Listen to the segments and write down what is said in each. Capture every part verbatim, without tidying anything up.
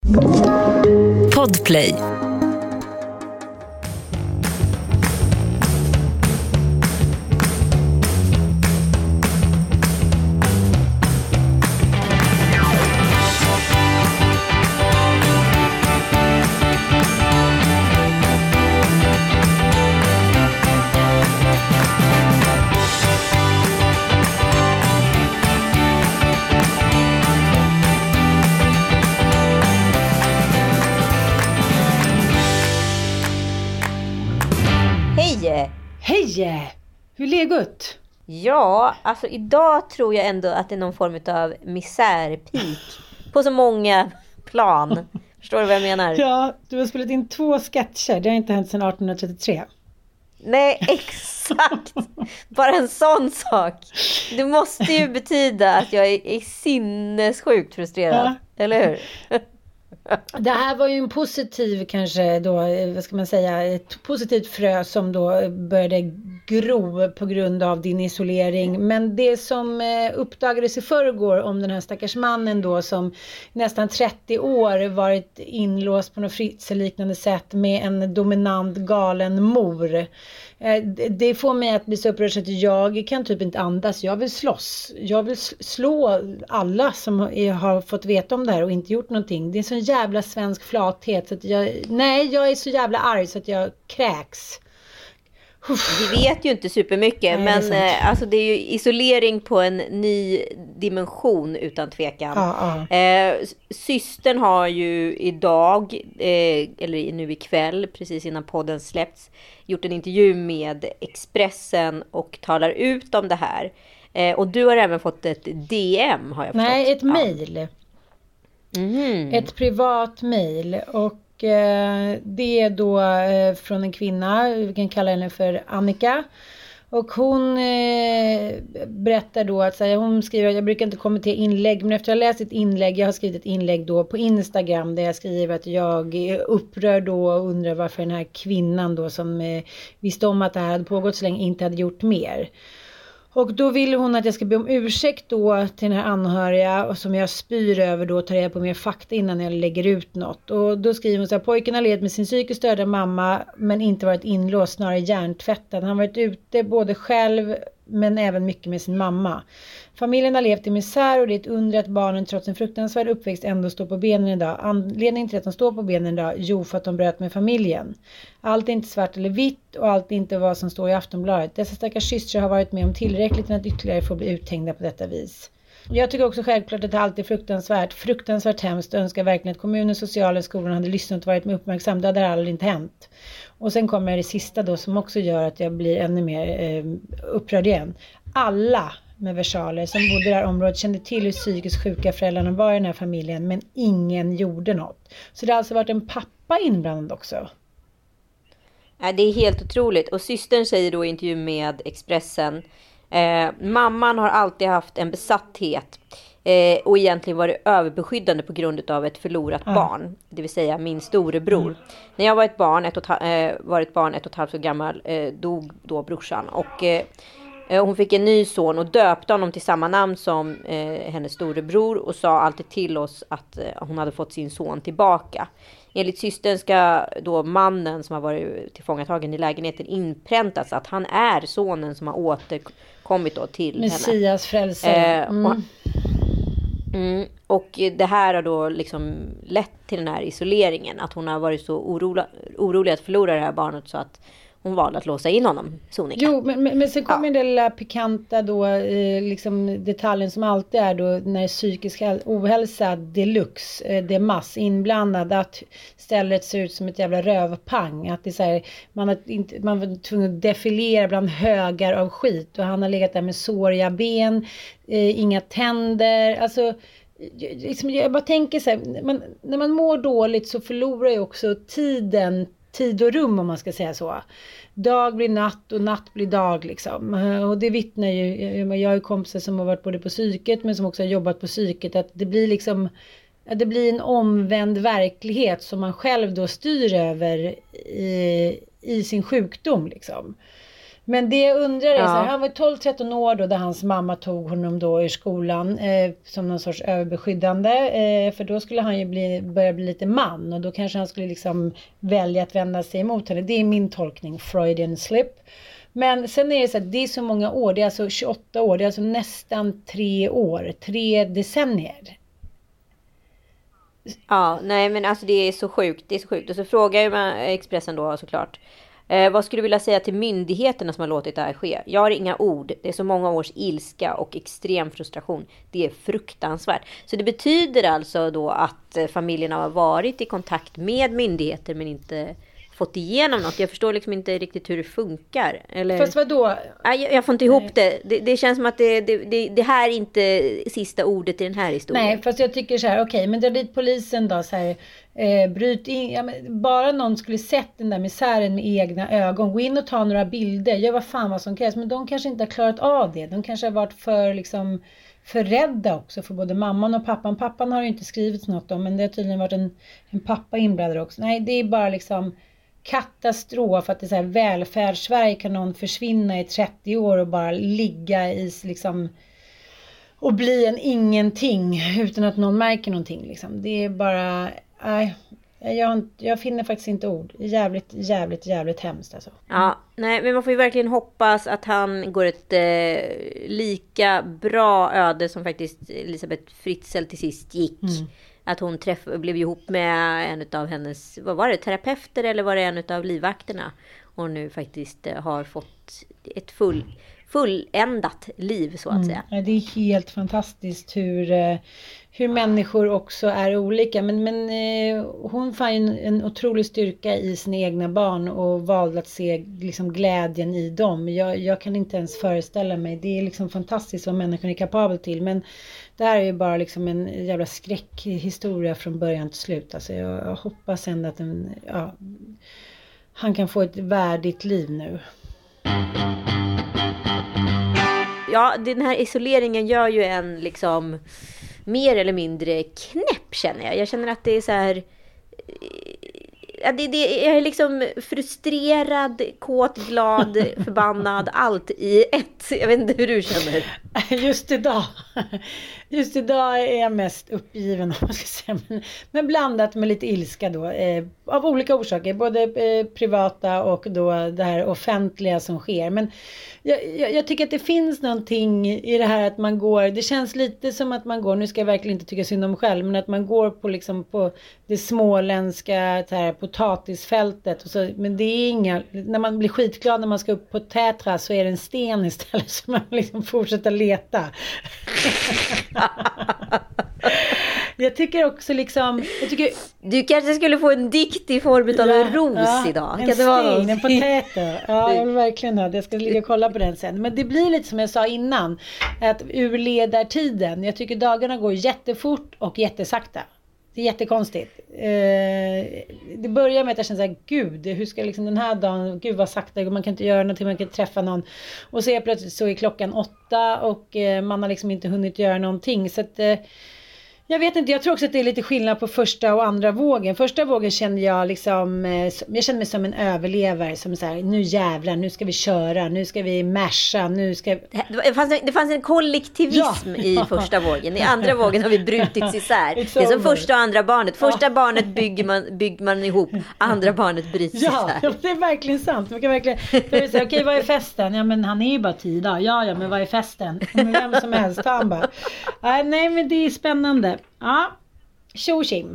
Podplay. Hej! Hur är läget? Ja, alltså idag tror jag ändå att det är någon form av misärpik på så många plan. Förstår du vad jag menar? Ja, du har spelat in två sketcher. Det har inte hänt sedan arton trettiotre. Nej, exakt. Bara en sån sak. Det måste ju betyda att jag är, är sinnessjukt frustrerad. Ja. Eller hur? Det här var ju en positiv kanske då, vad ska man säga, ett positivt frö som då började gro på grund av din isolering. Men det som uppdagades i förrgår om den här stackars mannen då som nästan trettio år varit inlåst på något fritzelliknande sätt med en dominant galen mor. Det får mig att bli så upprörd så att jag kan typ inte andas. Jag vill slåss. Jag vill slå alla som har fått veta om det här och inte gjort någonting. Det är en sån jävla svensk flathet. Så att jag, nej, jag är så jävla arg så att jag kräks. Vi vet ju inte supermycket, nej, men det alltså det är ju isolering på en ny dimension utan tvekan. Ja, ja. Eh, systern har ju idag, eh, eller nu ikväll, precis innan podden släppts, gjort en intervju med Expressen och talar ut om det här. Eh, och du har även fått ett D M, har jag förstått. Nej, ett ja. mejl. Mm. Ett privat mejl. Och det är då från en kvinna, vi kan kalla henne för Annika. Och hon eh, berättar då att så här, hon skriver att jag brukar inte kommentera inlägg, men efter att jag läst ett inlägg, jag har skrivit ett inlägg då på Instagram där jag skriver att jag är upprörd då och undrar varför den här kvinnan då som eh, visste om att det här hade pågått så länge inte hade gjort mer. Och då vill hon att jag ska be om ursäkt då till den här anhöriga och som jag spyr över då, tar jag på mer fakta innan jag lägger ut något. Och då skriver hon så här: pojken har levt med sin psykiskt störda mamma men inte varit inlåst, snarare hjärntvättad. Han har varit ute både själv men även mycket med sin mamma. Familjen har levt i misär och det är ett under att barnen trots en fruktansvärd uppväxt ändå står på benen idag. Anledningen till att de står på benen idag, jo, för att de bröt med familjen. Allt är inte svart eller vitt och allt är inte vad som står i Aftonbladet. Dessa stackars systrar har varit med om tillräckligt än att ytterligare få bli uthängda på detta vis. Jag tycker också självklart att det alltid är fruktansvärt, fruktansvärt hemskt och önskar verkligen att kommunen, sociala skolan hade lyssnat och varit med uppmärksam. Det hade aldrig inte hänt. Och sen kommer det sista då som också gör att jag blir ännu mer eh, upprörd igen. Alla med versaler som bodde i det här området kände till hur psykiskt sjuka föräldrarna var i den här familjen, men ingen gjorde något. Så det har alltså varit en pappa inblandad också. Ja, det är helt otroligt. Och systern säger då i intervju med Expressen: Eh, mamman har alltid haft en besatthet eh, och egentligen varit överbeskyddande på grund av ett förlorat ja. barn, det vill säga min storebror. Mm. När jag var ett barn, ett och, eh, var ett barn ett och ett halvt år gammal, eh, dog då brorsan och eh, hon fick en ny son och döpte honom till samma namn som eh, hennes storebror och sa alltid till oss att eh, hon hade fått sin son tillbaka. Enligt systern ska då mannen som har varit tillfångatagen i lägenheten inpräntats att han är sonen som har återkommit då till Messias henne. Messias frälsare. Mm. Eh, och, mm, och det här har då liksom lett till den här isoleringen. Att hon har varit så orolig, orolig att förlora det här barnet så att hon valde att låsa in honom, Sonika. Jo, men, men, men sen kommer ja. den lilla pikanta då, eh, liksom detaljen som alltid är då när psykisk ohälsa deluxe, eh, det är mass inblandad, att stället ser ut som ett jävla rövpang. Att det är så här, man, har inte, man var tvungen att defilera bland högar av skit och han har legat där med såriga ben, eh, inga tänder, alltså liksom, jag bara tänker så här, man, när man mår dåligt så förlorar ju också tiden tid och rum, om man ska säga så. Dag blir natt och natt blir dag liksom. Och det vittnar ju, jag har ju kompisar som har varit både på psyket men som också har jobbat på psyket, att det blir liksom, det blir en omvänd verklighet som man själv då styr över i, i sin sjukdom liksom. Men det jag undrar är, Ja. så här, han var tolv tretton år då, där hans mamma tog honom då ur skolan eh, som någon sorts överbeskyddande. Eh, för då skulle han ju bli, börja bli lite man, och då kanske han skulle liksom välja att vända sig emot henne. Det är min tolkning, Freudian slip. Men sen är det så att det är så många år, det är alltså tjugoåtta år, det är alltså nästan tre år, tre decennier. Ja, nej men alltså det är så sjukt, det är så sjukt. Och så frågar ju man Expressen då såklart. Eh, vad skulle du vilja säga till myndigheterna som har låtit det här ske? Jag har inga ord. Det är så många års ilska och extrem frustration. Det är fruktansvärt. Så det betyder alltså då att eh, familjerna har varit i kontakt med myndigheter men inte fått igenom något. Jag förstår liksom inte riktigt hur det funkar. Eller... Fast vadå? Nej, jag, jag får inte ihop det. det. Det känns som att det, det, det, det här är inte sista ordet i den här historien. Nej, fast jag tycker så här, okej, okay, men dra dit polisen då, så här, eh, bryt in, ja, men bara någon skulle sett den där misären med egna ögon, gå in och ta några bilder, gör vad fan vad som krävs, men de kanske inte har klarat av det. De kanske har varit för liksom för rädda också för både mamman och pappan. Pappan har ju inte skrivit något om, men det har tydligen varit en, en pappa inblandad också. Nej, det är bara liksom katastrof att det är så här, välfärdssverige kan någon försvinna i trettio år och bara ligga i liksom och bli en ingenting utan att någon märker någonting liksom. Det är bara, nej, jag, jag finner faktiskt inte ord. Jävligt, jävligt, jävligt hemskt alltså. Ja, nej, men man får ju verkligen hoppas att han går ett eh, lika bra öde som faktiskt Elisabeth Fritzl till sist gick. Mm. Att hon träff, blev ihop med en av hennes, vad var det, terapeuter eller var det en av livvakterna? Och nu faktiskt eh, har fått ett full, fulländat liv så att mm. säga. Ja, det är helt fantastiskt hur, hur människor också är olika. Men, men eh, hon fann en, en otrolig styrka i sina egna barn och valde att se liksom, glädjen i dem. Jag, jag kan inte ens föreställa mig. Det är liksom fantastiskt vad människan är kapabel till. Men det här är ju bara liksom en jävla skräckhistoria från början till slut. Alltså jag, jag hoppas ändå att den, ja, han kan få ett värdigt liv nu. Ja, den här isoleringen gör ju en liksom mer eller mindre knäpp, känner jag. Jag känner att det är så här... Ja, det, det, jag är liksom frustrerad, kåt, glad, förbannad, allt i ett. Jag vet inte hur du känner. Just idag. Just idag är jag mest uppgiven, om man ska säga. Men, men blandat med lite ilska då. Eh, av olika orsaker. Både eh, privata och då det här offentliga som sker. Men jag, jag, jag tycker att det finns någonting i det här att man går. Det känns lite som att man går. Nu ska jag verkligen inte tycka synd om själv. Men att man går på, liksom, på det småländska här, potatisfältet. Och så, men det är inga. När man blir skitglad när man ska upp på Tätra så är det en sten istället. Så man liksom fortsätter leta. Jag tycker också liksom jag tycker... Du kanske skulle få en dikt i form av ja, en ros ja, idag. En kan det vara sting, en potato. Ja, jag vill verkligen ha det. Jag ska ligga och kolla på den sen. Men det blir lite som jag sa innan. Att ur ledartiden. Jag tycker dagarna går jättefort och jättesakta. Det är jättekonstigt. Eh, det börjar med att jag känner så här, gud, hur ska liksom den här dagen, gud vad sakta, man kan inte göra någonting, man kan inte träffa någon. Och så är plötsligt så är klockan åtta och eh, man har liksom inte hunnit göra någonting. Så att... Eh, Jag vet inte, jag tror också att det är lite skillnad på första och andra vågen. Första vågen kände jag liksom, jag kände mig som en överlevare. Som så här, nu jävlar, nu ska vi köra, nu ska vi masha, nu ska... Det fanns en, det fanns en kollektivism ja. i första vågen. I andra vågen har vi brutits isär. It's det är som over. Första och andra barnet. Första ja. barnet bygger man, bygger man ihop, andra barnet bryts ja, isär. Ja, det är verkligen sant. Man kan verkligen säga, okej, vad är festen? Ja, men han är ju bara tio dagar. Ja, ja, men vad är festen? Men vem som helst, han bara. Äh, nej, men det är spännande. Ja, tjo tjim.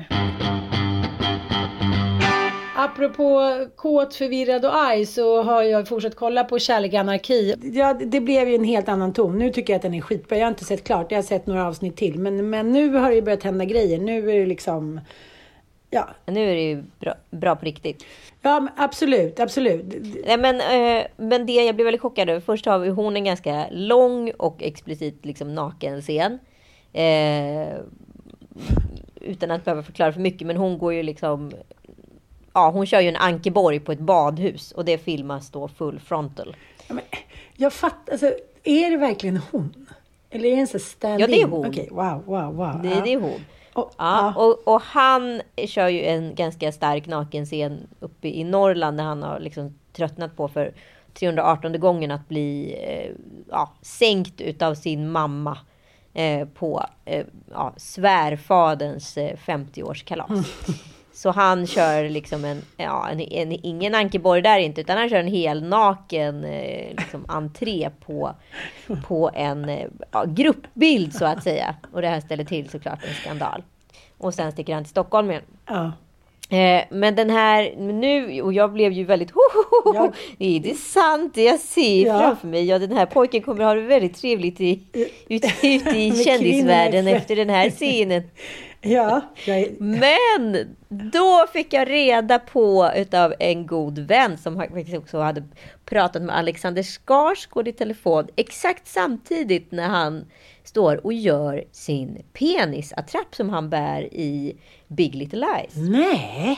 Apropå kåt, förvirrad och arg så har jag fortsatt kolla på Kärlek anarki. Ja, det blev ju en helt annan ton. Nu tycker jag att den är skitbra. Jag har inte sett klart, jag har sett några avsnitt till. Men, men nu har det ju börjat hända grejer. Nu är det liksom... Ja. Nu är det ju bra, bra på riktigt. Ja, absolut, absolut. Nej, men, eh, men det jag blev väldigt chockad över. Först har vi hon en ganska lång och explicit liksom naken scen. Eh... utan att behöva förklara för mycket, men hon går ju liksom, ja, hon kör ju en Ankeborg på ett badhus och det filmas då full frontal. Ja, men jag fattar, alltså, är det verkligen hon? Eller är det en sån stand-in? Ja, det är hon. Okej, wow, wow, wow. Det, ja. det är hon. Och, ja, ja. Och, och han kör ju en ganska stark nakenscen uppe i Norrland när han har liksom tröttnat på för trehundraartonde gången att bli eh, ja, sänkt utav sin mamma eh, på eh, ja, svärfaderns eh, femtioårskalas. Mm. Så han kör liksom en, ja, en, en, ingen Ankeborg där inte, utan han kör en hel naken eh, liksom entré på, på en eh, ja, gruppbild så att säga. Och det här ställer till såklart en skandal. Och sen sticker han till Stockholm igen. Ja. Eh, men den här nu, och jag blev ju väldigt ho, ho, ho, ho. Är det sant det jag ser ja. framför mig? Ja, den här pojken kommer ha det väldigt trevligt i, ute, ute i kändisvärlden efter den här scenen. Ja, jag... Men då fick jag reda på utav en god vän som faktiskt också hade pratat med Alexander Skarsgård i telefon exakt samtidigt när han står och gör sin penisattrapp som han bär i Big Little Lies. Nej.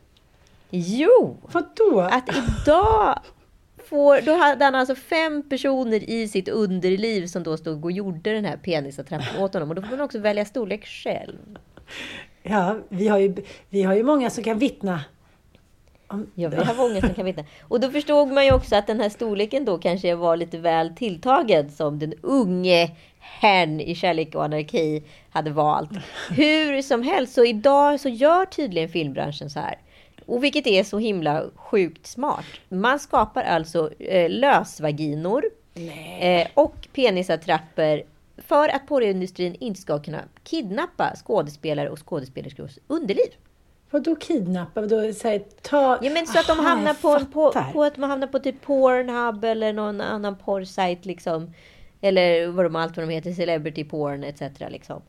Jo. Vadå? Att idag får, då hade han alltså fem personer i sitt underliv som då stod och gjorde den här penisattrappen åt honom. Och då får man också välja storlek själv. Ja, vi har ju, vi har ju många som kan vittna. Om... Ja, vi har många som kan vittna. Och då förstod man ju också att den här storleken då kanske var lite väl tilltagen som den unge herrn i Kärlek och anarki hade valt. Hur som helst, så idag så gör tydligen filmbranschen så här. Och vilket är så himla sjukt smart. Man skapar alltså eh, lösvaginor eh, och penisattrapper för att porrindustrin inte ska kunna kidnappa skådespelare och skådespelerskors underliv. Vadå kidnappa? Vadå, så här, ta... Ja, men så att de Aha, hamnar på, på, på att man hamnar på typ Pornhub eller någon annan porrsajt liksom. Eller vad de allt vad de heter, celebrity porn et cetera liksom.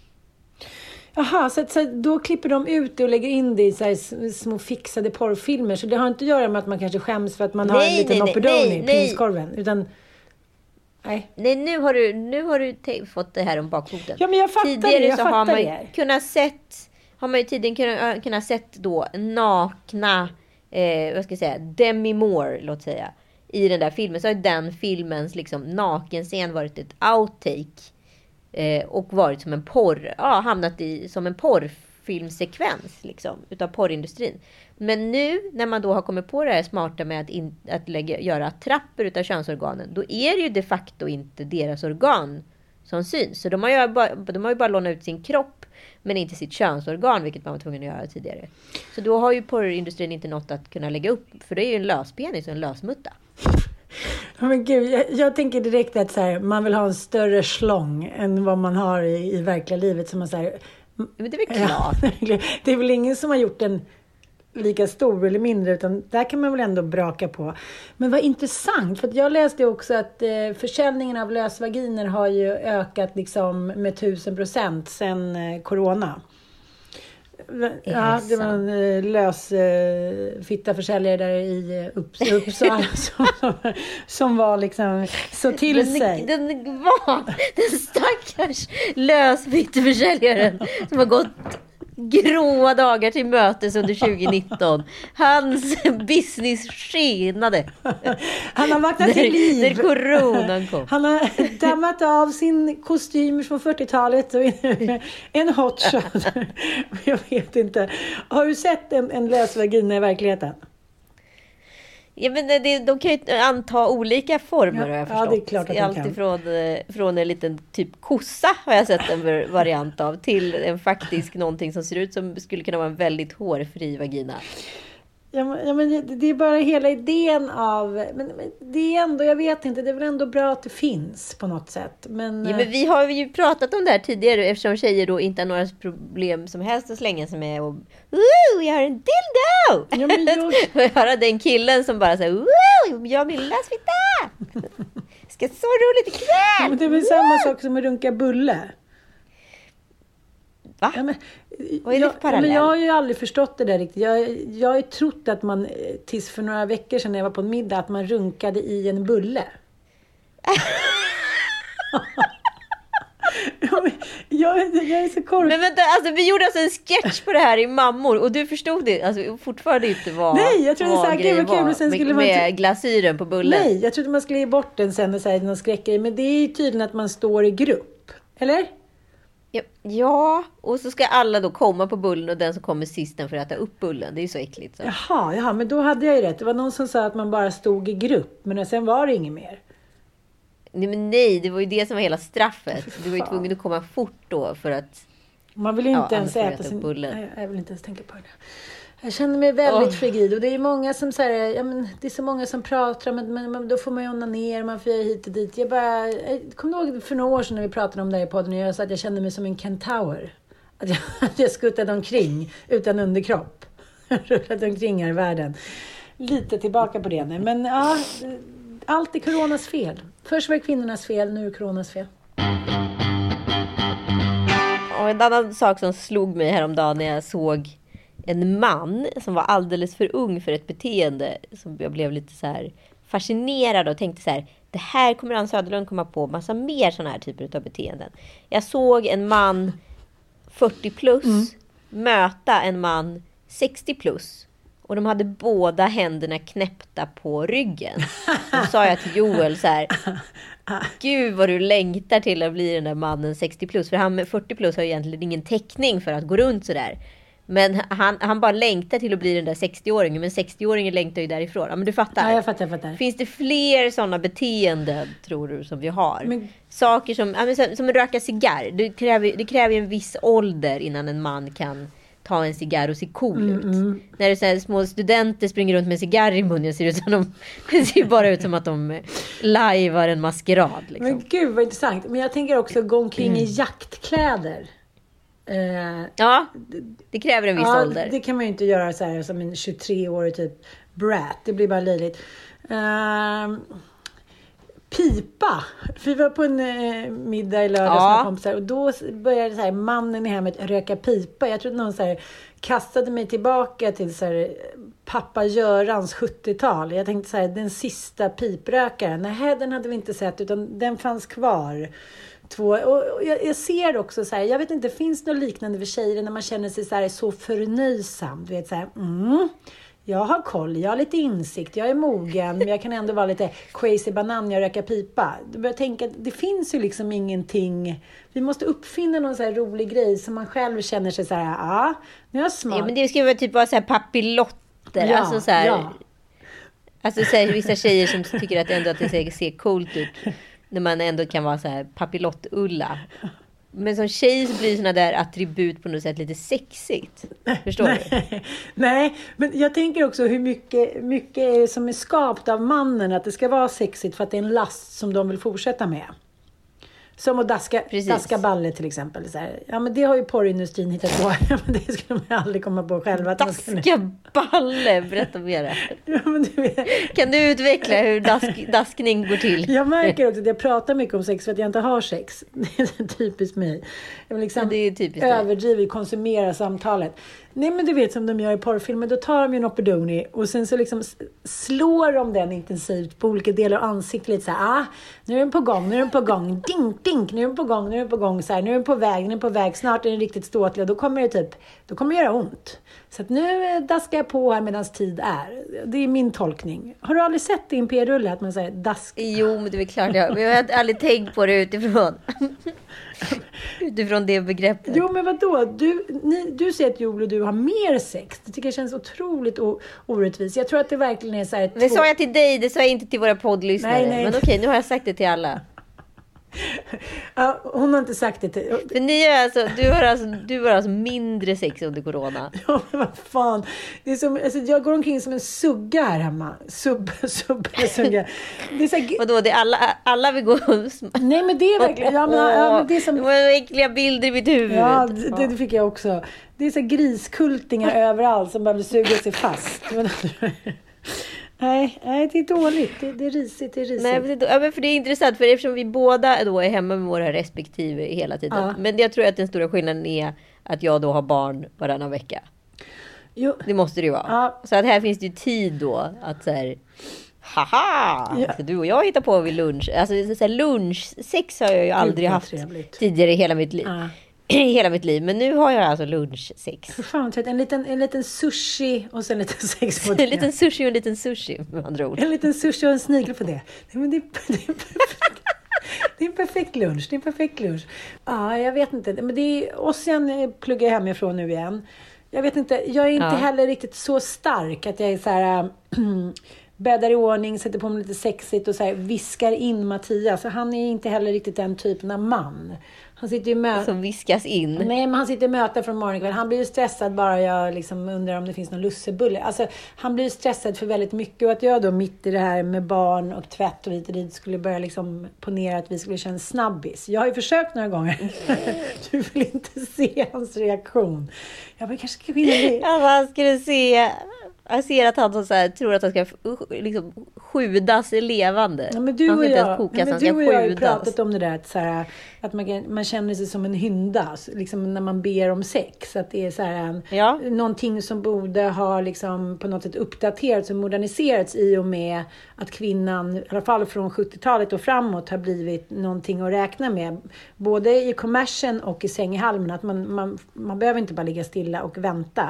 Jaha, så, så då klipper de ut det och lägger in det i så här små fixade porrfilmer. Så det har inte att göra med att man kanske skäms för att man nej, har en liten noppedoni i pinskorven. Utan... Nej. Nej, nu har du, nu har du te- fått det här om bakfoten. Ja, men jag fattar tidigare det. Jag så fattar har man det. kunnat sett, har man ju tidigare kunnat, kunnat sett då nakna, eh, vad ska jag säga, Demi Moore, låt säga. I den där filmen så har den filmens liksom nakenscen varit ett outtake. Eh, och varit som en porr, ja, hamnat i som en porrfilmsekvens liksom, utav porrindustrin. Men nu när man då har kommit på det här smarta med att, in, att lägga, göra trappor utav könsorganen, då är det ju de facto inte deras organ som syns. Så de har ju bara, de har ju bara lånat ut sin kropp men inte sitt könsorgan, vilket man var tvungen att göra tidigare. Så då har ju porrindustrin inte något att kunna lägga upp, för det är ju en löspenis och en lösmutta. Ja, men gud, jag, jag tänker direkt att så här, man vill ha en större slång än vad man har i, i verkliga livet. Så man, så här, men det är väl klart. Ja, det är väl ingen som har gjort en lika stor eller mindre, utan där kan man väl ändå braka på. Men vad intressant, för att jag läste också att eh, försäljningen av lösvaginer har ju ökat liksom med tusen procent sedan eh, corona. Ja, det var en uh, lös uh, fitta försäljare där i uh, Upps- Uppsala som, som var liksom så till den, sig. Den, den var den stackars lösfitteförsäljaren som har gått gråa dagar till mötes under tjugonitton. Hans business skenade. Han har vaknat till liv. När coronan kom. Han har dammat av sin kostym från fyrtiotalet och en hot shot. Jag vet inte. Har du sett en, en lösvagina i verkligheten? Ja, men det, de kan ju anta olika former, ja, har jag förstått. Ja, det är klart att de Allt kan. ifrån från en liten typ kossa har jag sett en variant av till en faktisk någonting som ser ut som skulle kunna vara en väldigt hårfri vagina. Ja, men, ja, men det, det är bara hela idén av... Men, men det är ändå, jag vet inte, det är väl ändå bra att det finns på något sätt. Men, ja, men vi har ju pratat om det här tidigare eftersom tjejer då inte har några problem som helst att slänga sig med. Och, Woo, jag har en dildo! Ja, men jag... jag har den killen som bara säger Woo, jag har min lösfitta! Ska så roligt ikväll! Ja, men det är väl samma sak som att runka bulle. Va? Ja, men, Vad är det jag, för parallell? men jag har ju aldrig förstått det där riktigt. Jag, jag har ju trott att man, tills för några veckor sedan när jag var på en middag, att man runkade i en bulle. jag, jag, jag är så korkad. Men vänta, alltså, vi gjorde alltså en sketch på det här i Mammor och du förstod det alltså, fortfarande inte vad Nej, jag trodde vad det var kul och sen skulle med, man med glasyren på bullen. Nej, jag trodde man skulle ge bort den sen och säga någon skräckgrej. Men det är ju tydligen att man står i grupp. Eller? Ja, ja, och så ska alla då komma på bullen och den som kommer sist den får äta upp bullen. Det är ju så äckligt. Så. Jaha, jaha, men då hade jag ju rätt. Det var någon som sa att man bara stod i grupp, men sen var det inget mer. Nej, men nej, det var ju det som var hela straffet. Fy Du var ju fan. tvungen att komma fort då för att... Man vill inte Ja, ens annars får äta jag sin... äta bullen. Nej, jag vill inte ens tänka på det. Jag känner mig väldigt Åh. frigid. Och det är många som säger, ja men det är så många som pratar om att men, men, då får man ju onanera, man får göra hit och dit. Jag bara, jag kommer ihåg för några år sedan när vi pratade om det här i podden och jag sa att jag kände mig som en kentaur. Att jag, att jag skuttade omkring utan underkropp. Rullade omkring här i världen. Lite tillbaka på det nu. Men ja, allt är coronas fel. Först var det kvinnornas fel, nu är det coronas fel. Och en annan sak som slog mig häromdagen när jag såg en man som var alldeles för ung för ett beteende som jag blev lite så här fascinerad och tänkte så här, det här kommer Ann Söderlund komma på massa mer sådana här typer av beteenden. Jag såg en man fyrtio plus mm. möta en man sextio plus och de hade båda händerna knäppta på ryggen. Då sa jag till Joel så här, gud vad du längtar till att bli den där mannen sextio plus, för han med fyrtio plus har egentligen ingen täckning för att gå runt så där. Men han, han bara längtar till att bli den där sextio-åringen. Men sextio-åringen längtar ju därifrån. Ja, men du fattar. Ja, jag fattar, jag fattar. Finns det fler sådana beteenden, tror du, som vi har? Men... Saker som, ja, men som, som röka cigarr. Det kräver, det kräver en viss ålder innan en man kan ta en cigarr och se cool mm, ut. Mm. När det är så här, små studenter springer runt med cigarr i munnen, ser det, ut som de, det ser bara ut som att de lajvar en maskerad. Liksom. Men gud vad intressant. Men jag tänker också gå omkring mm. i jaktkläder. Uh, ja, det kräver en viss ja, ålder. Det kan man ju inte göra så här som en tjugotre-årig typ brat. Det blir bara löjligt. Uh, pipa. Vi var på en uh, middag i lördags ja. med kompisar. Och då började så här, mannen i hemmet röka pipa. Jag trodde någon så här, kastade mig tillbaka till så här, pappa Görans sjuttiotal. Jag tänkte så här, den sista piprökaren. Nej, den hade vi inte sett utan den fanns kvar. Två, och jag, jag ser också så här, jag vet inte, finns det något liknande för tjejer när man känner sig så här så förnöjsam, du vet så här, mm, jag har koll, jag har lite insikt, jag är mogen, men jag kan ändå vara lite crazy banan när jag röker pipa. Du börjar tänka att det finns ju liksom ingenting, vi måste uppfinna någon så här rolig grej som man själv känner sig så här, ja, nu är jag smart. Ja, men det ska vara typ vara så här papillotter, ja, alltså så här, ja. Alltså så här, vissa tjejer som tycker att ändå att det ser, ser coolt ut. När man ändå kan vara så här papilottulla. Men som tjej så blir såna där attribut på något sätt lite sexigt. Förstår nej, du? Nej, men jag tänker också hur mycket, mycket är som är skapat av mannen. Att det ska vara sexigt för att det är en last som de vill fortsätta med. Som att daska, daska balle till exempel. Så här. Ja, men det har ju porrindustrin hittat på. Men det skulle man aldrig komma på själv. Att daska skulle... balle, berätta mer. Ja, men du vet... Kan du utveckla hur dask, daskning går till? Jag märker också att jag pratar mycket om sex för att jag inte har sex. Det är typiskt mig. Jag vill liksom ja, det är typiskt överdrivet konsumera samtalet. Nej, men du vet som de gör i porrfilmer, då tar de ju en Operdoni och sen så liksom slår de den intensivt på olika delar av ansiktet lite så här, ah, nu är den på gång, nu är den på gång, dink, dink, nu är den på gång, nu är den på gång, så här, nu är den på väg, nu är den på väg, snart är den riktigt ståtlig och då kommer det typ, då kommer det göra ont. Så att nu daskar jag på här medan tid är. Det är min tolkning. Har du aldrig sett det i en p-rulle att man säger dask? Jo, men det är klart jag, men jag har aldrig tänkt på det utifrån. Utifrån det begreppet. Jo, men vadå? Du, ni, du säger att Joel och du har mer sex. Det tycker jag känns otroligt o- orättvist. Jag tror att det verkligen är så här... Det två... sa jag till dig, det sa jag inte till våra poddlyssnare. Nej, nej. Men okej, nu har jag sagt det till alla. Ja, hon har inte sagt det till... För ni är alltså, du har alltså, du har alltså mindre sex under corona. Ja, men vad fan. Det är som, alltså, jag går omkring som en sugga här hemma. Sub, sub, sugga. Det är så här... Vadå, det är alla, alla vill gå... Nej, men det är verkligen... Ja, men, ja, men det är som... Det var äckliga bilder i mitt huvud. Ja, det, det fick jag också. Det är så här griskultingar överallt som bara vill suga sig fast. Nej, nej, det är dåligt. Det, det är risigt, det är risigt. Nej, men det, ja, men för det är intressant, för eftersom vi båda då är hemma med våra respektive hela tiden. Ja. Men jag tror att den stora skillnaden är att jag då har barn varannan vecka. Jo. Det måste det ju vara. Ja. Så att här finns det ju tid då att så här, haha, ja. Så du och jag hittar på vid lunch. Alltså så här, lunchsex har jag ju aldrig haft trevligt. Tidigare i hela mitt liv. Ja. Hela mitt liv. Men nu har jag alltså lunchsex. För fan, en liten, en liten sushi och sen en liten sex på det. En liten sushi och en liten sushi, med andra ord. En liten sushi och en snigel på det. Nej, men det, det, Det är en perfekt lunch. Det är en perfekt lunch. Ja, jag vet inte. Men det är, och sen pluggar jag hemifrån nu igen. Jag vet inte. Jag är inte ja. heller riktigt så stark att jag är så här... bäddar i ordning, sätter på mig lite sexigt och så här, viskar in Mattias. Så han är inte heller riktigt den typen av man. Han sitter ju med... Som viskas in. Nej, men han sitter i möte från morgon kväll. Han blir ju stressad bara jag liksom undrar om det finns någon lussebulle. Alltså, han blir stressad för väldigt mycket. Och att jag då mitt i det här med barn och tvätt och hit och dit skulle börja liksom ponera att vi skulle känna snabbis. Jag har ju försökt några gånger. Du vill inte se hans reaktion. Jag bara, kanske ska vinna det. Ja, man skulle se... Jag ser att han så här, tror att han ska liksom sjudas levande. Ja, men du och jag, kokas, ja, men du och jag har ju sjudas. pratat om det där att, så här, att man, man känner sig som en hynda liksom när man ber om sex. Att det är så här en, ja. någonting som borde ha liksom på något sätt uppdaterats och moderniserats i och med att kvinnan, i alla fall från sjuttiotalet och framåt, har blivit någonting att räkna med. Både i kommersen och i sänghalmen. Att man, man, man behöver inte bara ligga stilla och vänta.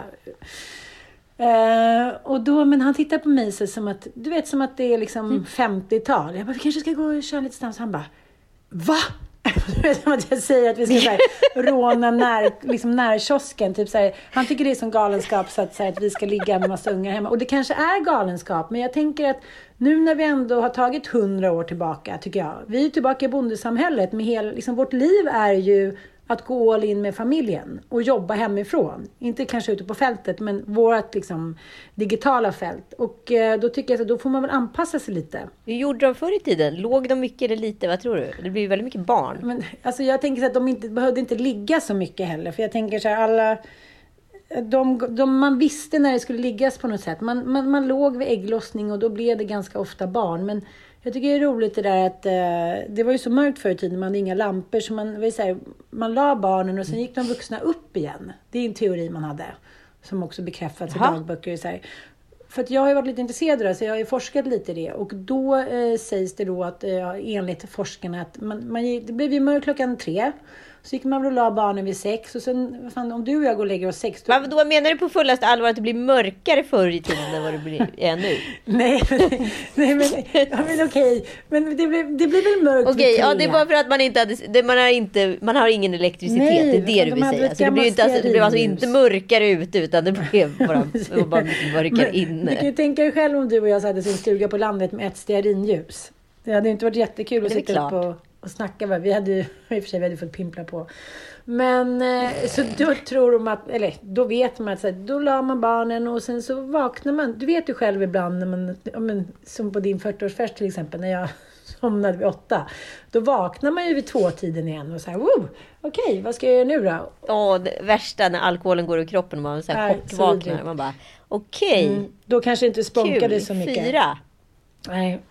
Uh, och då, men han tittar på mig så som att, du vet, som att det är liksom mm. femtiotal. Jag bara, vi kanske ska gå och köra lite snabbt. Så han bara, va? Du vet, som att jag säger att vi ska så här, råna när, liksom närkiosken. Typ så här, han tycker det är som galenskap så att, så här, att vi ska ligga med massa ungar hemma. Och det kanske är galenskap, men jag tänker att nu när vi ändå har tagit hundra år tillbaka, tycker jag. Vi är tillbaka i bondesamhället. Med hel, liksom, vårt liv är ju att gå all in med familjen och jobba hemifrån. Inte kanske ute på fältet, men vårt liksom, digitala fält. Och eh, då tycker jag att då får man väl anpassa sig lite. Hur gjorde de förr i tiden? Låg de mycket eller lite? Vad tror du? Det blir ju väldigt mycket barn. Men, alltså, jag tänker så att de inte, behövde inte ligga så mycket heller. För jag tänker så här, alla... De, de, man visste när det skulle liggas på något sätt. Man, man, man låg vid ägglossning och då blev det ganska ofta barn. Men jag tycker det är roligt det där att eh, det var ju så mörkt förr i tiden. Man hade inga lampor. Så man, vill säga, man la barnen och sen gick de vuxna upp igen. Det är en teori man hade. Som också bekräftats i dagböcker. Så här. För att jag har ju varit lite intresserad av det. Så jag har ju forskat lite i det. Och då eh, sägs det då att eh, enligt forskarna att man, man, det blev ju mörkt klockan tre. Så gick man väl och la barnen vid sex. Och sen, fan, om du och jag går och lägger oss sex... Då... Vad då menar du på fullaste allvar att det blir mörkare förr i tiden än vad det blir är nu? nej, men, nej, men, ja, men okej. Men det blir, det blir väl mörkt. Okej, ja, det är bara för att man inte hade... Det, man, har inte, man har ingen elektricitet, nej, det är det du vill säga. Så det blir, inte, alltså, det blev alltså inte mörkare ute, utan det blev bara, bara mörkare inne. Du kan ju tänka dig själv om du och jag hade sin stuga på landet med ett stearinljus. Det hade inte varit jättekul att sitta upp och... och snacka. Vi hade ju, i och för sig, vi hade fått pimpla på. Men så då tror de att, eller då vet man att så här, då la man barnen och sen så vaknar man. Du vet ju själv ibland när man, ja, men, som på din fyrtioårsfest till exempel, när jag somnade vid åtta. Då vaknar man ju vid tvåtiden igen och så här, wow, okej, okay, vad ska jag göra nu då? Åh, det värsta när alkoholen går i kroppen och man så här chockvaknar. Man bara, okej. Okay. Mm, då kanske inte spånkade så mycket. Fyra. Nej.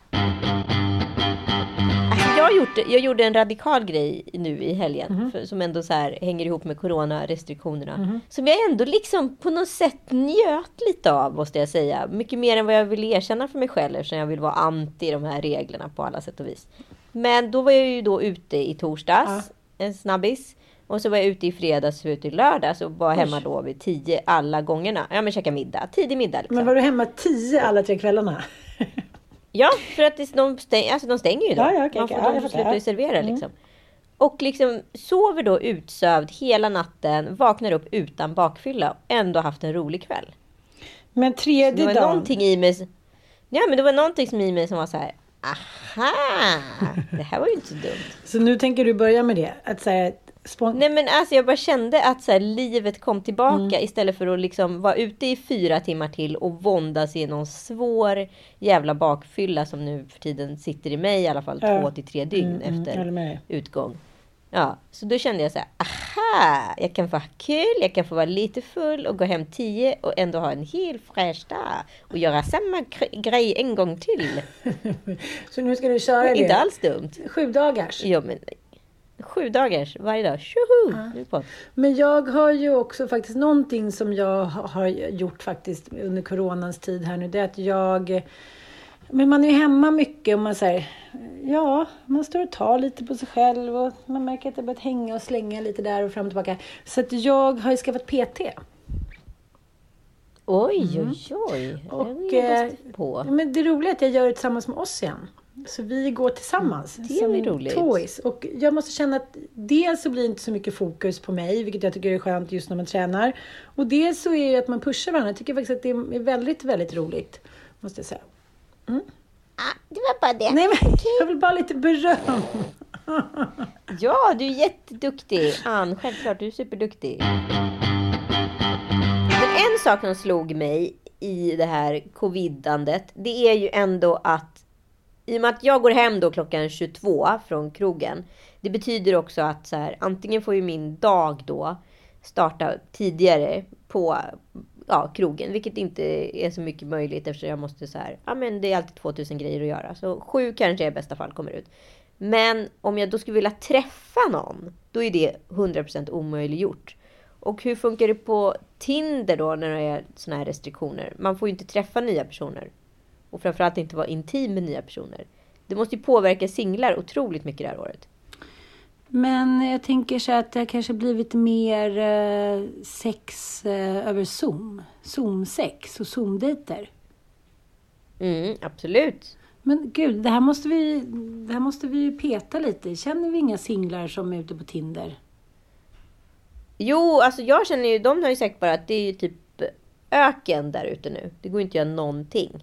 Jag, gjort, jag gjorde en radikal grej nu i helgen. Mm-hmm. För, som ändå så här hänger ihop med coronarestriktionerna. Mm-hmm. Som jag ändå liksom på något sätt njöt lite av, måste jag säga. Mycket mer än vad jag vill erkänna för mig själv. Eftersom jag vill vara anti de här reglerna på alla sätt och vis. Men då var jag ju då ute i torsdags. Ja. En snabbis. Och så var jag ute i fredags och ute i lördags. Och var hemma då vid tio alla gångerna. Ja, men käka middag. Tidig middag liksom. Men var du hemma tio alla tre kvällarna? Ja, för att det, de, stäng, alltså de stänger ju då. Ja, ja, okay, man får okay, ja, sluta ja. servera mm. liksom. Och liksom sover då utsövd hela natten. Vaknar upp utan bakfylla. Och ändå haft en rolig kväll. Men tredje dagen. Det var någonting i mig. Ja, men det var någonting som i mig som var så här. Aha, det här var ju inte så dumt. Så nu tänker du börja med det? Att säga... Spon- Nej, men alltså jag bara kände att så här, livet kom tillbaka mm. istället för att liksom vara ute i fyra timmar till och våndas i någon svår jävla bakfylla som nu för tiden sitter i mig i alla fall ja. två till tre dygn mm, efter mm, utgång. Ja, så då kände jag så här, aha, jag kan få ha kul, jag kan få vara lite full och gå hem tio och ändå ha en hel fräsch dag och göra samma grej en gång till. Så nu ska du köra det? Inte alls dumt. Sju dagars? Ja, men sju dagars varje dag. Tjoho! Ja. Men jag har ju också faktiskt någonting som jag har gjort faktiskt under coronans tid här nu. Det är att jag... Men man är ju hemma mycket och man säger... Ja, man står och tar lite på sig själv och man märker att det börjat hänga och slänga lite där och fram och tillbaka. Så att jag har ju skaffat P T. Oj, mm. oj, oj. Och, eh, på. Men det roliga är att jag gör det tillsammans med oss igen. Så vi går tillsammans. Mm, det är som roligt. Toys. Och jag måste känna att dels så blir det inte så mycket fokus på mig. Vilket jag tycker är skönt just när man tränar. Och dels så är det att man pushar varandra. Jag tycker faktiskt att det är väldigt, väldigt roligt. Måste jag säga. Mm. Ah, det var bara det. Nej, men jag vill bara lite beröm. Ja, du är jätteduktig. Ann, självklart, du är superduktig. Men en sak som slog mig i det här covidandet, det är ju ändå att i och med att jag går hem då klockan tjugotvå från krogen, det betyder också att så här, antingen får ju min dag då starta tidigare på ja, krogen, vilket inte är så mycket möjligt eftersom jag måste så här, ja men det är alltid tvåtusen grejer att göra, så sju kanske i bästa fall kommer ut. Men om jag då skulle vilja träffa någon, då är det hundra procent omöjliggjort. Och hur funkar det på Tinder då när det är såna här restriktioner? Man får ju inte träffa nya personer. Och framförallt inte vara intim med nya personer. Det måste ju påverka singlar otroligt mycket det här året. Men jag tänker så att det kanske blivit mer eh, sex eh, över Zoom. Zoom-sex och Zoom-dejter. Mm, absolut. Men gud, det här måste vi, det här måste vi ju peta lite. Känner vi inga singlar som är ute på Tinder? Jo, alltså jag känner ju, de har ju sagt bara att det är ju typ öken där ute nu. Det går inte att göra någonting.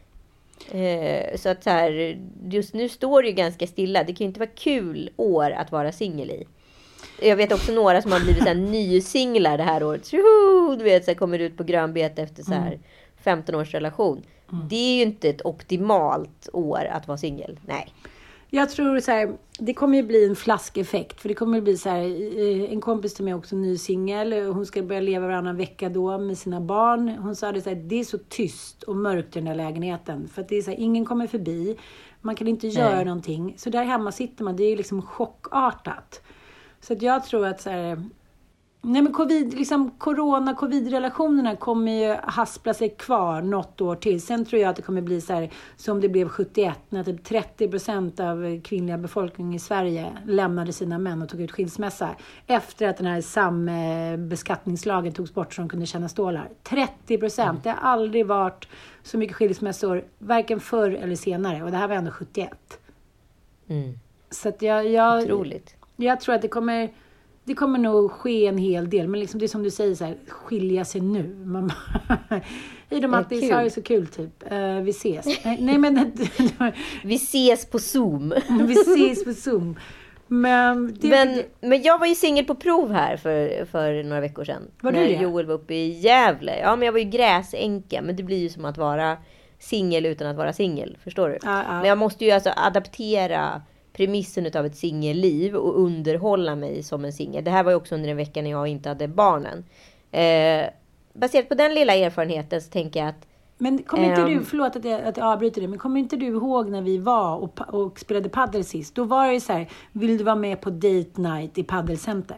Eh, så att så här, just nu står det ju ganska stilla. Det kan ju inte vara kul år att vara singel i. Jag vet också några som har blivit så här nysinglar det här året. Tjoho! Du vet, så här, kommer ut på grönbete efter så här femton års relation. Mm. Det är ju inte ett optimalt år att vara singel. Nej. Jag tror så här, det kommer ju bli en flaskeffekt. För det kommer bli så här, en kompis till mig också ny singel. Hon ska börja leva varannan vecka då med sina barn. Hon sa det så här, det är så tyst och mörkt i den där lägenheten. För att det är så här, ingen kommer förbi. Man kan inte göra Nej. någonting. Så där hemma sitter man, det är liksom chockartat. Så att jag tror att så här, nej men covid, liksom corona-covid-relationerna kommer ju haspla sig kvar något år till. Sen tror jag att det kommer bli så här som det blev sjuttioett. När typ trettio procent av kvinnliga befolkningen i Sverige lämnade sina män och tog ut skilsmässa. Efter att den här sambeskattningslagen togs bort så de kunde tjäna stålar. trettio procent. Mm. Det har aldrig varit så mycket skilsmässor. Varken förr eller senare. Och det här var ändå sjuttioett. Mm. Så att jag... jag Otroligt. Jag tror att det kommer... Det kommer nog ske en hel del. Men liksom det är som du säger så här, skilja sig nu. Man bara, hej då Mattis, har det så kul typ. Uh, vi ses. Nej, nej men... vi ses på Zoom. vi ses på Zoom. Men, det, men, det... men jag var ju singel på prov här för, för några veckor sedan. Var när du det? Joel var uppe i Gävle. Ja, men jag var ju gräsänka. Men det blir ju som att vara singel utan att vara singel. Förstår du? Ja, ja. Men jag måste ju alltså adaptera premissen av ett singelliv och underhålla mig som en singel. Det här var ju också under en vecka när jag inte hade barnen. Eh, baserat på den lilla erfarenheten så tänker jag att... Men kommer inte ehm, du, förlåt att jag, att jag avbryter det, men kommer inte du ihåg när vi var och, och spelade paddel sist? Då var det ju så här, vill du vara med på date night i paddelcenter?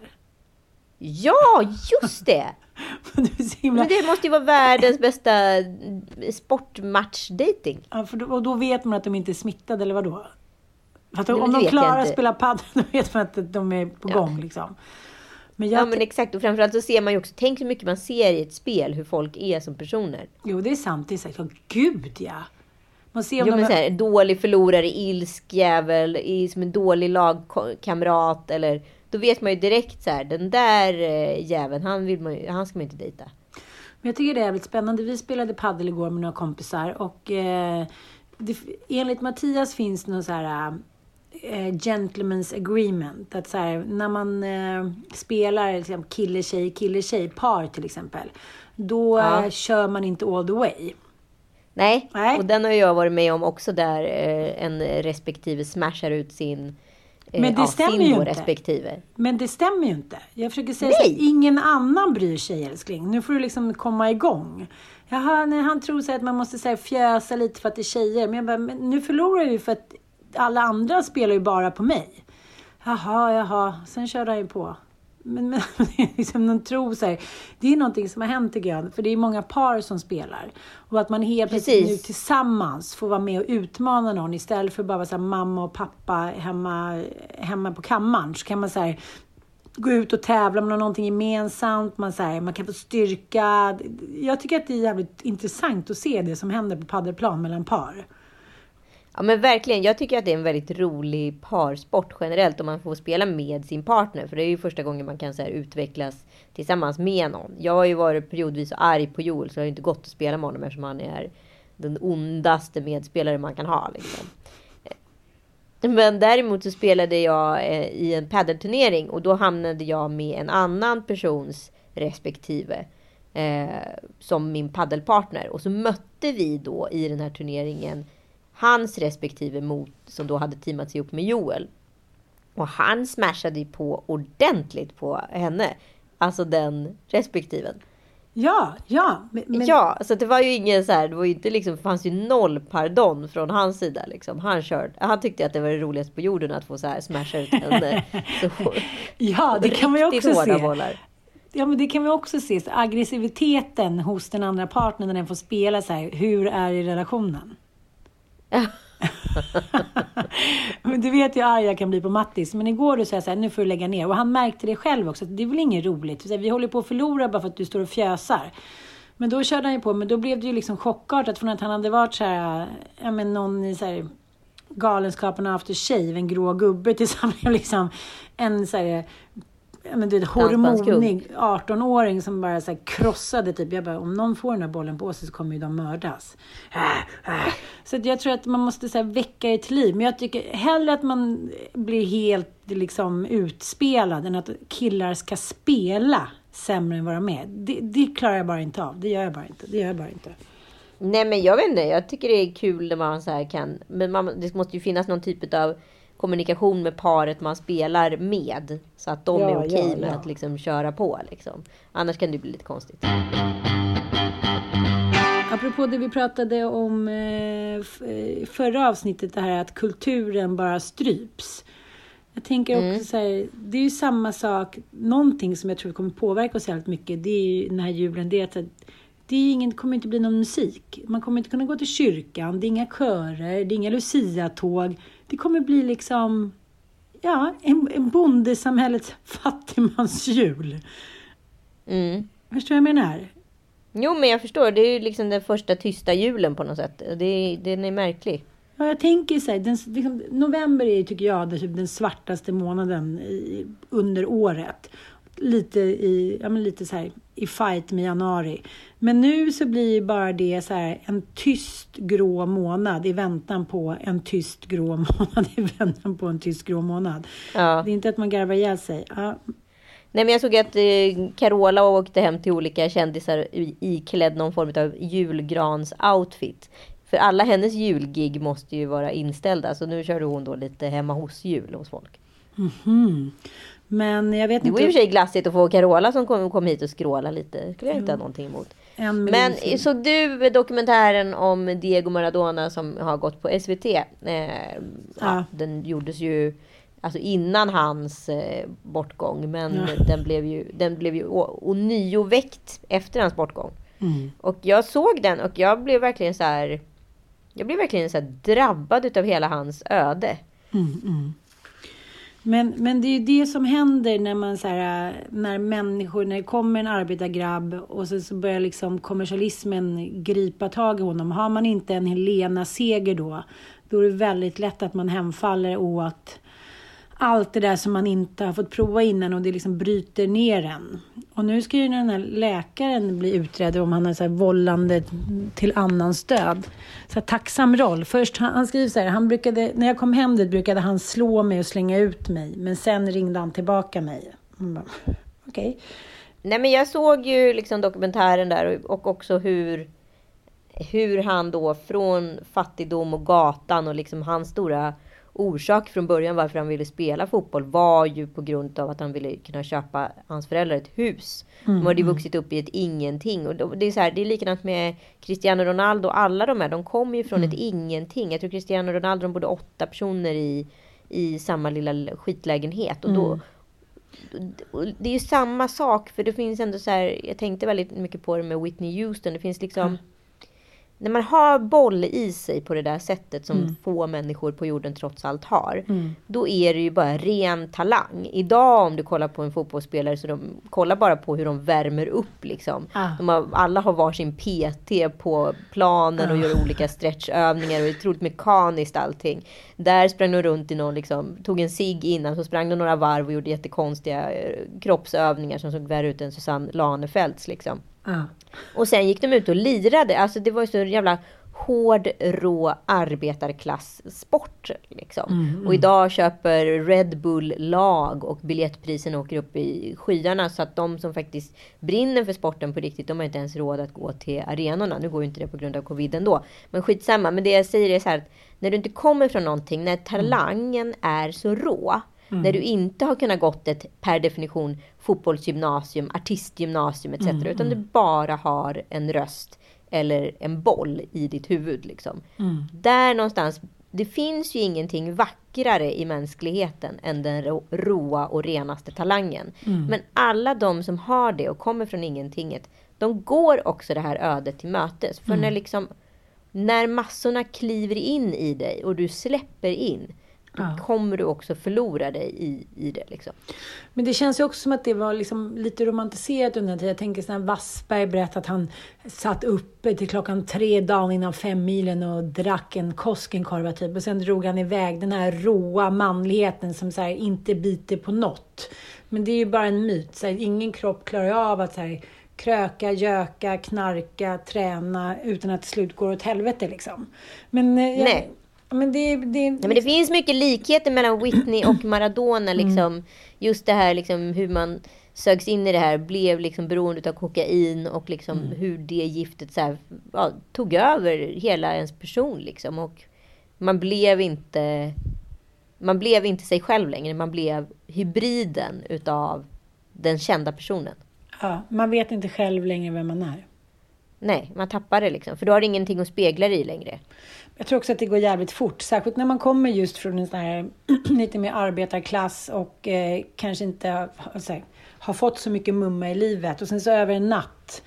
Ja, just det! himla... Men det måste ju vara världens bästa sportmatch-dating. Ja, för då, och då vet man att de inte är smittade, eller vadå? För att om de klarar att spela paddel, då vet man att de är på ja. gång liksom. Men jag ja men exakt, och framförallt så ser man ju också, tänk hur mycket man ser i ett spel hur folk är som personer. Jo, det är sant, det är sagt. Gud ja. Man ser om jo, de... men så här, dålig förlorare, ilsk jävel, i, som en dålig lagkamrat, eller då vet man ju direkt så här, den där äh, jäveln, han, vill man ju, han ska man inte dejta. Men jag tycker det är väldigt spännande. Vi spelade paddel igår med några kompisar och eh, det, enligt Mattias finns det någon så här... Uh, gentleman's agreement att så här, när man uh, spelar liksom, kille, tjej, kille, tjej par till exempel, då ja. uh, kör man inte all the way. Nej, Nej. Och den har jag varit med om också där uh, en respektive smashar ut sin uh, Men det ja, stämmer ju inte. Respektive. Men det stämmer ju inte. Jag försöker säga så att ingen annan bryr sig, älskling. Nu får du liksom komma igång. Jaha, nej, han tror så att man måste så här, fjösa lite för att det är tjejer. Men jag bara, men nu förlorar du för att alla andra spelar ju bara på mig. Jaha, jaha. Sen kör han ju på. Men, men liksom någon tror så här, det är någonting som har hänt tycker jag. För det är många par som spelar. Och att man helt plötsligt nu tillsammans får vara med och utmana någon. Istället för bara så här, mamma och pappa hemma, hemma på kammaren. Så kan man så här, gå ut och tävla med någonting gemensamt. Man, så här, man kan få styrka. Jag tycker att det är jävligt intressant att se det som händer på paddelplan mellan par. Ja men verkligen, jag tycker att det är en väldigt rolig parsport generellt om man får spela med sin partner. För det är ju första gången man kan så här, utvecklas tillsammans med någon. Jag har ju varit periodvis arg på Joel, så jag har inte gått att spela med honom eftersom han är den ondaste medspelare man kan ha. Liksom. Men däremot så spelade jag i en paddelturnering och då hamnade jag med en annan persons respektive eh, som min paddelpartner. Och så mötte vi då i den här turneringen hans respektive mot, som då hade teamat sig upp med Joel. Och han smashade på ordentligt på henne. Alltså den respektiven. Ja, ja. Men... Ja, så det var ju ingen så här, det var ju inte liksom, fanns ju noll pardon från hans sida liksom. Han körde, han tyckte att det var det roligaste på jorden att få så här smasha ut henne. Så, ja, det kan man ju också se. Bollar. Ja, men det kan vi också se. Så aggressiviteten hos den andra partnern när den får spela så här, hur är i relationen? Men du vet ju hur arg jag kan bli på Mattis. Men igår du sa så här, nu får du lägga ner. Och han märkte det själv också. Det är väl inget roligt. Vi håller på att förlora bara för att du står och fjösar. Men då körde han ju på. Men då blev det ju liksom chockartat från att han hade varit så här, ja men någon i så här Galenskaparna After Shave, en grå gubbe tillsammans med liksom en så här, men du vet, hormonig arton-åring som bara så här krossade typ. Jag bara, om någon får den här bollen på sig så kommer ju de mördas. Så jag tror att man måste så här väcka ett liv. Men jag tycker hellre att man blir helt liksom utspelad än att killar ska spela sämre än vad de är. Det, det klarar jag bara inte av. Det gör jag bara inte. Det gör jag bara inte. Nej men jag vet inte. Jag tycker det är kul när man så här kan. Men man, det måste ju finnas någon typ av kommunikation med paret man spelar med. Så att de ja, är okej ja, med ja. att liksom köra på. Liksom. Annars kan det bli lite konstigt. Apropå det vi pratade om eh, förra avsnittet. Det här att kulturen bara stryps. Jag tänker också mm. så här. Det är ju samma sak. Någonting som jag tror kommer påverka oss väldigt mycket. Det är ju den här julen. Det är att det är ingen, kommer inte bli någon musik. Man kommer inte kunna gå till kyrkan. Det är inga körer. Det är inga Lucia-tåg. Det kommer bli liksom, ja, en, en bondesamhällets fattigmansjul. Mm. Förstår du vad jag menar? Jo, men jag förstår. Det är ju liksom den första tysta julen på något sätt. Det, den är märklig. Ja, jag tänker så här, den, liksom, november är tycker jag den, den svartaste månaden i, under året. Lite i, ja men lite så här i fight med januari. Men nu så blir ju bara det så här en tyst grå månad i väntan på en tyst grå månad i väntan på en tyst grå månad. Ja. Det är inte att man garvar ihjäl sig. Ja. Nej, men jag såg att eh, Carola åkte hem till olika kändisar iklädd någon form av julgrans outfit. För alla hennes julgig måste ju vara inställda. Så nu körde hon då lite hemma hos jul hos folk. Mhm. Men jag vet det var inte. ju för sig glassigt att få Carola som kom, kom hit och skråla lite. Det skulle jag inte ha någonting emot. Men så du, dokumentären om Diego Maradona som har gått på S V T. Eh, ja. Ja, den gjordes ju alltså innan hans eh, bortgång. Men ja. den blev ju, den blev ju ånyo väckt efter hans bortgång. Mm. Och jag såg den och jag blev verkligen så här. Jag blev verkligen så här drabbad utav hela hans öde. Mm, mm. Men, men det är ju det som händer när man så här, när människor, när det kommer en arbetargrabb och så, så börjar liksom kommersialismen gripa tag i honom. Har man inte en Helena Seger då, då är det väldigt lätt att man hemfaller åt allt det där som man inte har fått prova innan och det liksom bryter ner en. Och nu ska ju den här läkaren bli utredd om han har så här vållande till annans död. Så här tacksam roll. Först han, han skriver så här, han brukade, när jag kom hem dit brukade han slå mig och slänga ut mig. Men sen ringde han tillbaka mig. Okej. Okay. Nej, men jag såg ju liksom dokumentären där och också hur hur han då från fattigdom och gatan och liksom hans stora orsak från början varför han ville spela fotboll var ju på grund av att han ville kunna köpa hans föräldrar ett hus. Mm. De hade ju vuxit upp i ett ingenting. Och det är så här, det är likadant med Cristiano Ronaldo. Alla de här, de kommer ju från mm. ett ingenting. Jag tror Cristiano Ronaldo, de bodde åtta personer i, i samma lilla skitlägenhet. Och då, mm. och det är ju samma sak. För det finns ändå så här, jag tänkte väldigt mycket på det med Whitney Houston. Det finns liksom... Mm. när man har boll i sig på det där sättet som Mm. få människor på jorden trots allt har. Mm. Då är det ju bara ren talang. Idag om du kollar på en fotbollsspelare så de kollar bara på hur de värmer upp liksom. Ah. De har, alla har varsin P T på planen och Ah. gör olika stretchövningar och det är otroligt mekaniskt allting. Där sprang de runt i någon liksom, tog en cigg innan så sprang de några varv och gjorde jättekonstiga eh, kroppsövningar som såg värre ut än Susanne Lanefeldts liksom. Ja. Och sen gick de ut och lirade. Alltså det var ju så jävla hård, rå arbetarklasssport. Liksom. Mm, mm. Och idag köper Red Bull lag och biljettprisen åker upp i skyarna. Så att de som faktiskt brinner för sporten på riktigt, de har inte ens råd att gå till arenorna. Nu går ju inte det på grund av covid ändå. Men skitsamma. Men det jag säger är så här att när du inte kommer från någonting, när talangen är så rå. Mm. När du inte har kunnat gått ett per definition fotbollsgymnasium, artistgymnasium et cetera. Mm. Utan du bara har en röst eller en boll i ditt huvud. Liksom. Mm. Där någonstans, det finns ju ingenting vackrare i mänskligheten än den ro, roa och renaste talangen. Mm. Men alla de som har det och kommer från ingentinget, de går också det här ödet till mötes. För mm. när, liksom, när massorna kliver in i dig och du släpper in, ja. Kommer du också förlora dig i, i det liksom. Men det känns ju också som att det var liksom lite romantiserat under den tiden. Jag tänker sån här Wassberg berättade att han satt uppe till klockan tre dagen innan fem milen och drack en Koskenkorva typ. Och sen drog han iväg den här råa manligheten som så här, inte biter på något. Men det är ju bara en myt. Så här, ingen kropp klarar av att så här, kröka, göka, knarka, träna utan att det slut går åt helvete liksom. Men jag, Nej. Men det, det, ja, men det finns mycket likheter mellan Whitney och Maradona. Liksom. Mm. Just det här liksom, hur man sögs in i det här. Blev liksom beroende av kokain. Och liksom, mm. hur det giftet så här, ja, tog över hela ens person. Liksom. Och man blev inte man blev inte sig själv längre. Man blev hybriden utav den kända personen. Ja, man vet inte själv längre vem man är. Nej, man tappar det liksom. För då har det ingenting att spegla i längre. Jag tror också att det går jävligt fort. Särskilt när man kommer just från en sån här lite mer arbetarklass. Och eh, kanske inte alltså, har fått så mycket mumma i livet. Och sen så över en natt.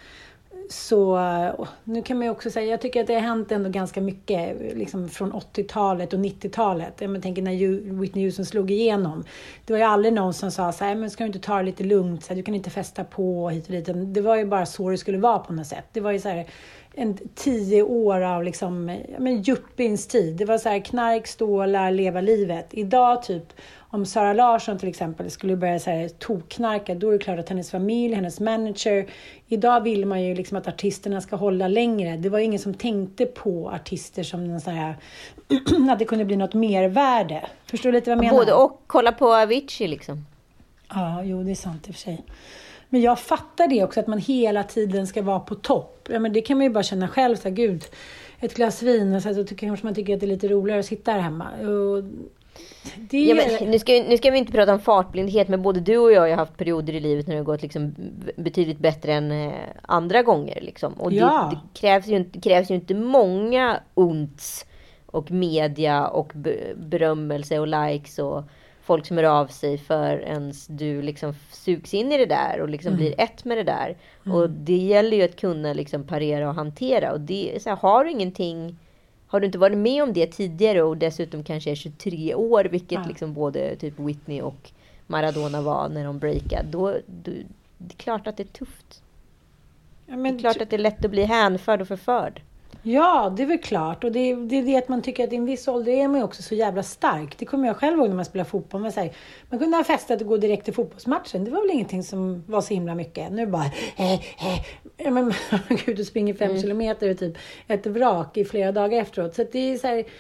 Så nu kan man ju också säga. Jag tycker att det har hänt ändå ganska mycket. Liksom från åttiotalet och nittiotalet. Jag tänker när Whitney Houston slog igenom. Det var ju aldrig någon som sa så här. Men ska du inte ta det lite lugnt? Så här, du kan inte festa på hit och dit. Det var ju bara så det skulle vara på något sätt. Det var ju så här. En tio år av liksom, men juppins tid. Det var så här knark, stålar, leva livet. Idag typ, om Sara Larsson till exempel skulle börja så här tokknarka, då är det klart att hennes familj, hennes manager. Idag vill man ju liksom att artisterna ska hålla längre. Det var ingen som tänkte på artister som någon sån här, att det kunde bli något mervärde. Förstår du lite vad jag menar? Både och, kolla på Avicii liksom. Ja, jo det är sant i och för sig. Men jag fattar det också, att man hela tiden ska vara på topp. Ja, men det kan man ju bara känna själv. Så här, gud, ett glas vin. Och så, här, så tycker, kanske man tycker att det är lite roligare att sitta här hemma. Och det är... ja, men, nu, ska, nu ska vi inte prata om fartblindhet. Men både du och jag har haft perioder i livet när det har gått liksom betydligt bättre än eh, andra gånger. Liksom. Och ja. det, det, krävs ju inte, krävs ju inte många unts och media och berömmelse och likes och folk som hör av sig för ens du liksom sugs in i det där och liksom mm. blir ett med det där. Mm. Och det gäller ju att kunna liksom parera och hantera. Och det, så här, har du ingenting, har du inte varit med om det tidigare och dessutom kanske är tjugotre år, vilket ja. liksom både typ Whitney och Maradona var när de breakade, då, då det är klart att det är tufft. Ja, men det är klart t- att det är lätt att bli hänförd och förförd. Ja, det är väl klart. Och det är, det är det att man tycker att i en viss ålder är man också så jävla stark. Det kommer jag själv ihåg när man spelar fotboll. Man, säger, man kunde ha festat och gå direkt till fotbollsmatchen. Det var väl ingenting som var så himla mycket. Nu bara, eh, eh. Men gud, du springer fem mm. kilometer och typ ett vrak i flera dagar efteråt. Så att det är så här,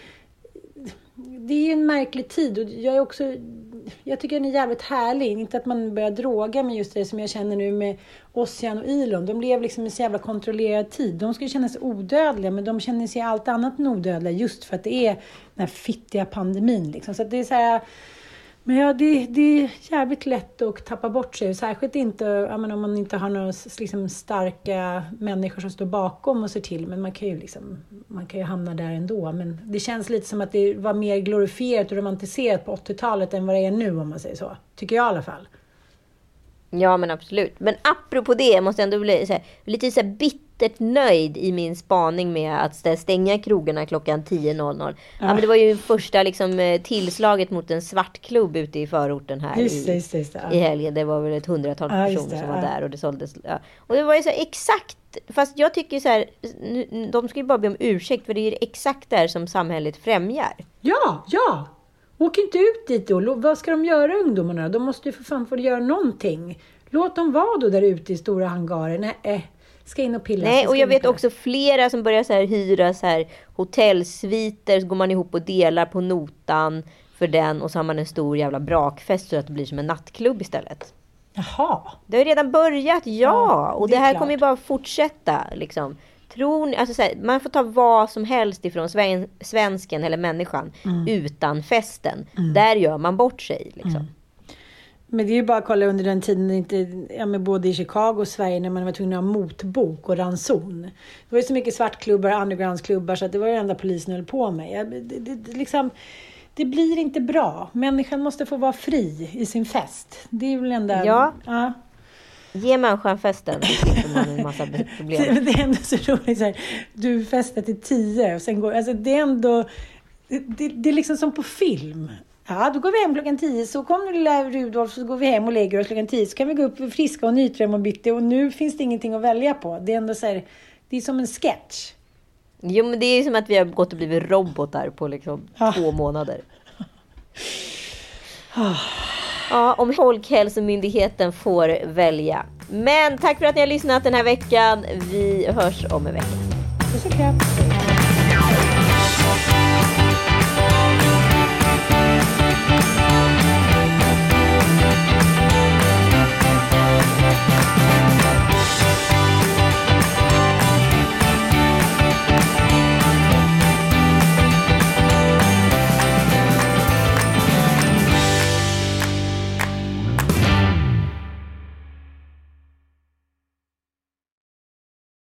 det är en märklig tid. Och jag är också... Jag tycker den är jävligt härlig. Inte att man börjar droga, men just det som jag känner nu med Ossian och Elon. De lever liksom en så jävla kontrollerad tid. De skulle känna sig odödliga, men de känner sig allt annat än odödliga just för att det är den här fittiga pandemin. Liksom. Så att det är så här... Men ja, det, det är jävligt lätt att tappa bort sig. Särskilt inte ja, men om man inte har några liksom, starka människor som står bakom och ser till. Men man kan ju liksom, man kan ju hamna där ändå. Men det känns lite som att det var mer glorifierat och romantiserat på åttiotalet än vad det är nu, om man säger så. Tycker jag i alla fall. Ja, men absolut. Men apropå det måste jag ändå bli så här, lite så här bitter bittert nöjd i min spaning med att stänga krogarna klockan tio noll noll. Ja. Ja, men det var ju första liksom, tillslaget mot en svartklubb ute i förorten här just det, i, just det, just det. i helgen. Det var väl ett hundratal ja, personer det, som var ja. där och det såldes. Ja. Och det var ju så exakt, fast jag tycker så här, de ska ju bara be om ursäkt för det är exakt där som samhället främjar. Ja, ja. Åk inte ut dit då. Vad ska de göra, ungdomarna? De måste ju för fan få göra någonting. Låt dem vara då där ute i stora hangarer. Nej, ska in och pilla. Nej, och jag vet också flera som börjar så här hyra så här hotellsviter. Så går man ihop och delar på notan för den. Och så har man en stor jävla brakfest så att det blir som en nattklubb istället. Jaha. Det har ju redan börjat, ja. ja och det, det här klart. Kommer ju bara fortsätta liksom. Tror ni, alltså så här, man får ta vad som helst ifrån sven, svensken eller människan mm. utan festen. Mm. Där gör man bort sig liksom. Mm. Men det är ju bara att kolla under den tiden, inte, ja, med både i Chicago och Sverige när man var tvungen att ha motbok och ranson. Det var ju så mycket svartklubbar, undergroundsklubbar så att det var det enda polisen höll på med. Det, det, det, liksom, det blir inte bra. Människan måste få vara fri i sin fest. Det är väl enda... Ja. ja. Ge människan festen. Man en massa problem. Det, det är ändå så roligt så här, du festar till tio och sen går... Alltså det är ändå... Det, det är liksom som på film. Ja, då går vi hem klockan tio, så kommer lilla Rudolf, så går vi hem och lägger oss klockan tio. Så kan vi gå upp friska och nyträm och bytte och nu finns det ingenting att välja på. Det är ändå så här, det är som en sketch. Jo, men det är som att vi har gått och blivit robotar på liksom ah. två månader. Ah. Ja, om Folkhälsomyndigheten får välja. Men tack för att ni har lyssnat den här veckan. Vi hörs om en vecka. Puss och kram.